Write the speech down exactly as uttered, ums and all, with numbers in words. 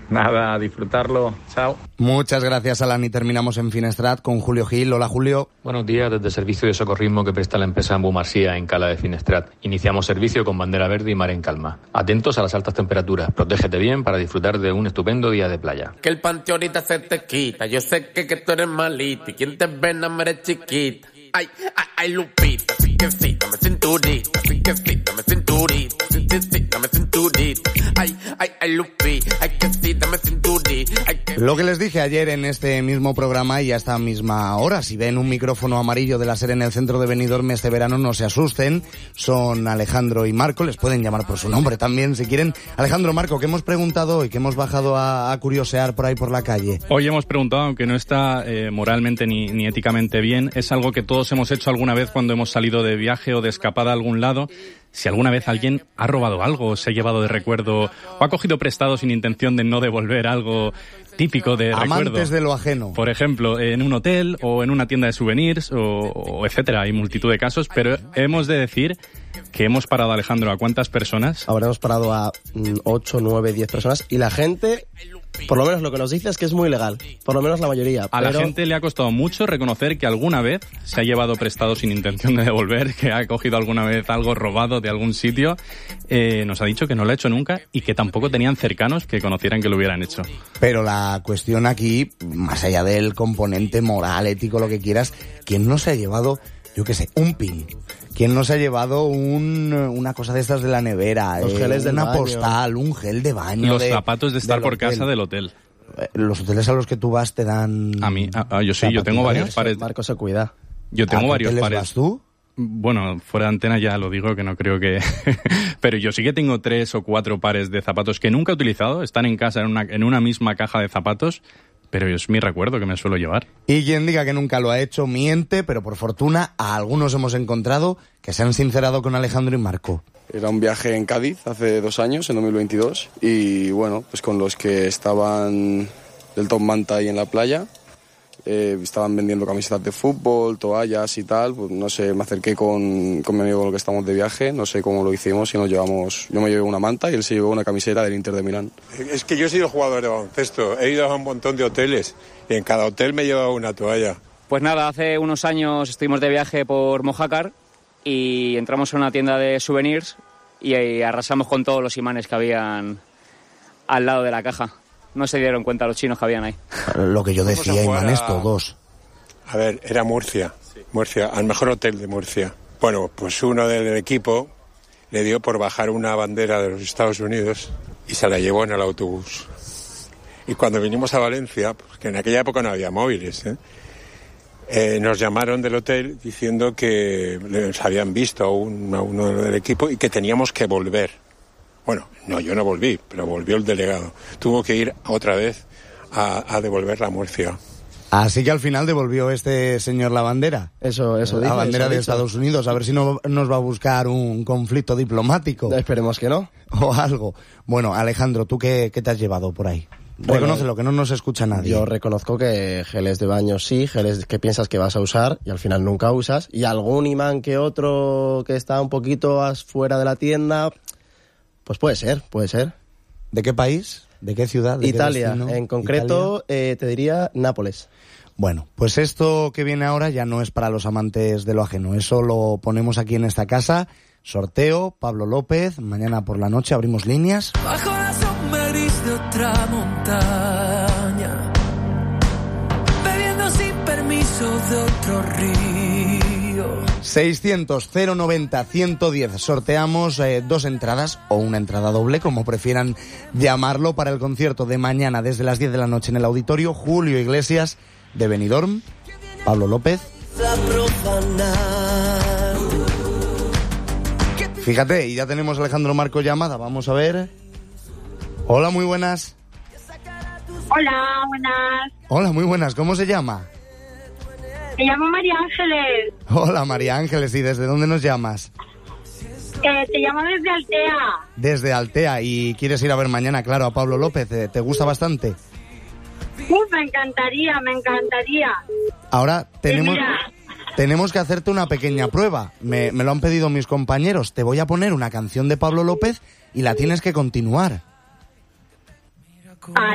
Nada, a disfrutarlo. Chao. Muchas gracias, Alan. Y terminamos en Finestrat con Julio Gil. Hola, Julio. Buenos días, desde el servicio de socorrismo que presta la empresa Ambumarsía en Cala de Finestrat. Iniciamos servicio con bandera verde y mar en calma. Atentos a las altas temperaturas. Protégete bien para disfrutar de un estupendo día de playa. Que el panteón ahorita se te quita. Yo sé que, que tú eres malita. Y quien te ve no eres chiquita. Ay, ay, ay, Lupita. Así que sí, dame cinturita. Así que sí, dame cinturita. Así que sí, dame cinturita. Ay, ay, ay, Lupita. Ay, que sí, dame cinturita. Ay, que... Lo que les dije ayer en este mismo programa y a esta misma hora, si ven un micrófono amarillo de la SER en el centro de Benidorm este verano, no se asusten. Son Alejandro y Marco, les pueden llamar por su nombre también si quieren. Alejandro, Marco, ¿qué hemos preguntado hoy? ¿Qué hemos bajado a, a curiosear por ahí por la calle? Hoy hemos preguntado, aunque no está eh, moralmente ni, ni éticamente bien, es algo que todos hemos hecho alguna vez cuando hemos salido de viaje o de escapada a algún lado. Si alguna vez alguien ha robado algo, se ha llevado de recuerdo o ha cogido prestado sin intención de no devolver algo típico de Amantes recuerdo. Amantes de lo ajeno. Por ejemplo, en un hotel o en una tienda de souvenirs o, o etcétera. Hay multitud de casos, pero hemos de decir que hemos parado, Alejandro, ¿a cuántas personas? Habremos parado a ocho, nueve, diez personas y la gente... Por lo menos lo que nos dice es que es muy legal. Por lo menos la mayoría. A pero... la gente le ha costado mucho reconocer que alguna vez se ha llevado prestado sin intención de devolver, que ha cogido alguna vez algo robado de algún sitio. Eh, nos ha dicho que no lo ha hecho nunca y que tampoco tenían cercanos que conocieran que lo hubieran hecho. Pero la cuestión aquí, más allá del componente moral, ético, lo que quieras, ¿quién no se ha llevado, yo qué sé, un pin? ¿Quién no se ha llevado un, una cosa de estas de la nevera? Los eh, geles del una baño. postal, un gel de baño. Los de, zapatos de estar por hotel. casa del hotel. Eh, Los hoteles a los que tú vas te dan... A mí, a, a, yo sí, yo tengo varios pares. Marco se cuida. Yo tengo ¿A qué varios hoteles pares. vas tú? Bueno, fuera de antena ya lo digo, que no creo que... Pero yo sí que tengo tres o cuatro pares de zapatos que nunca he utilizado. Están en casa en una, en una misma caja de zapatos. Pero es mi recuerdo que me suelo llevar. Y quien diga que nunca lo ha hecho miente, pero por fortuna a algunos hemos encontrado que se han sincerado con Alejandro y Marco. Era un viaje en Cádiz hace dos años, en dos mil veintidós, y bueno, pues con los que estaban del Top Manta ahí en la playa, eh, estaban vendiendo camisetas de fútbol, toallas y tal, pues no sé, me acerqué con, con mi amigo con el que estamos de viaje, no sé cómo lo hicimos y nos llevamos, yo me llevé una manta y él se llevó una camiseta del Inter de Milán. Es que yo he sido jugador de baloncesto, he ido a un montón de hoteles y en cada hotel me he llevado una toalla. Pues nada, hace unos años estuvimos de viaje por Mojácar y entramos en una tienda de souvenirs y ahí arrasamos con todos los imanes que habían al lado de la caja. No se dieron cuenta los chinos que habían ahí. Lo que yo decía, imanes a... todos. A ver, era Murcia, sí. Murcia, al mejor hotel de Murcia. Bueno, pues uno del equipo le dio por bajar una bandera de los Estados Unidos y se la llevó en el autobús. Y cuando vinimos a Valencia, pues que en aquella época no había móviles, ¿eh? Eh, nos llamaron del hotel diciendo que les habían visto a, un, a uno del equipo y que teníamos que volver. Bueno, no, yo no volví, pero volvió el delegado. Tuvo que ir otra vez a, a devolver la Murcia. Así que al final devolvió este señor la bandera. Eso, eso La dice, bandera eso de dicho. Estados Unidos. A ver si no nos va a buscar un conflicto diplomático. Esperemos que no. O algo. Bueno, Alejandro, ¿tú qué, qué te has llevado por ahí? Bueno, Reconócelo, que no nos escucha nadie. Yo reconozco que geles de baño sí, geles que piensas que vas a usar y al final nunca usas. Y algún imán que otro que está un poquito fuera de la tienda, pues puede ser, puede ser. ¿De qué país? ¿De qué ciudad? ¿De Italia, qué destino? en concreto eh, te diría Nápoles. Bueno, pues esto que viene ahora ya no es para los amantes de lo ajeno. Eso lo ponemos aquí en esta casa. Sorteo, Pablo López. Mañana por la noche abrimos líneas. Bajo la sombra gris de otra montaña, bebiendo sin permiso de otro río. seiscientos cero noventa ciento diez. Sorteamos eh, dos entradas o una entrada doble, como prefieran llamarlo, para el concierto de mañana desde las diez de la noche en el auditorio Julio Iglesias de Benidorm. Pablo López. Fíjate, y ya tenemos a Alejandro Marco llamada. Vamos a ver. Hola, muy buenas. Hola, buenas. Hola, muy buenas. ¿Cómo se llama? Me llamo María Ángeles. Hola, María Ángeles. ¿Y desde dónde nos llamas? Eh, te llamo desde Altea. Desde Altea. ¿Y quieres ir a ver mañana, claro, a Pablo López? ¿Te gusta bastante? Uf, me encantaría, me encantaría. Ahora tenemos... Sí, mira. Tenemos que hacerte una pequeña prueba. Me, me lo han pedido mis compañeros. Te voy a poner una canción de Pablo López y la tienes que continuar. Ah,